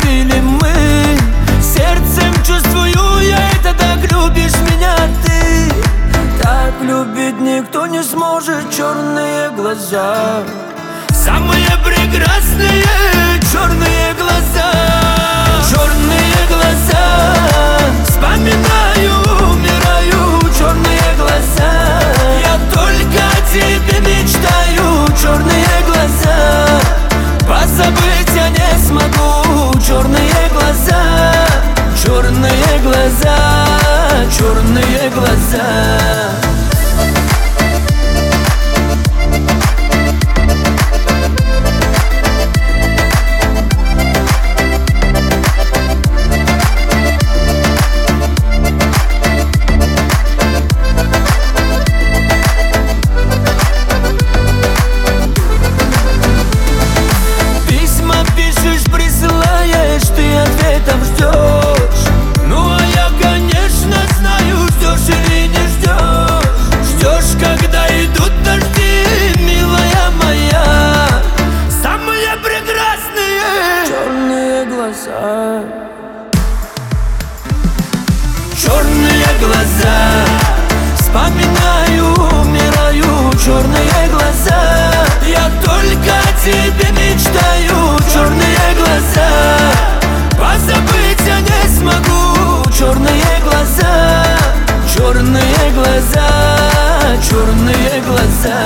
любили мы. Сердцем чувствую я это, так любишь меня ты. Так любить никто не сможет, черные глаза, самые прекрасные черные глаза. Черные глаза, вспоминаю, умираю, черные глаза. Я только о тебе мечтаю, черные глаза. Позабыть я не смогу, черные глаза. Черные глаза, черные глаза. Ответом ждешь. Ну а я, конечно, знаю, ждешь или не ждешь. Ждешь, когда идут дожди, милая моя. Самые прекрасные черные глаза. Черные глаза, вспоминаю, умираю, черные глаза. Я только о тебе мечтаю, черные глаза. Позабыть я не смогу, черные глаза. Черные глаза, черные глаза.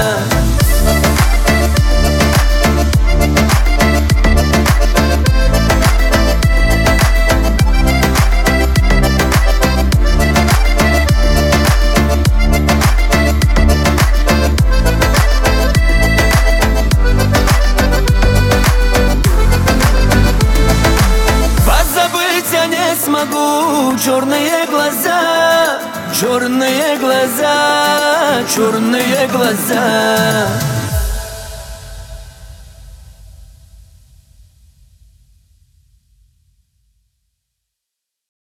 Смогу, черные глаза, черные глаза, черные глаза.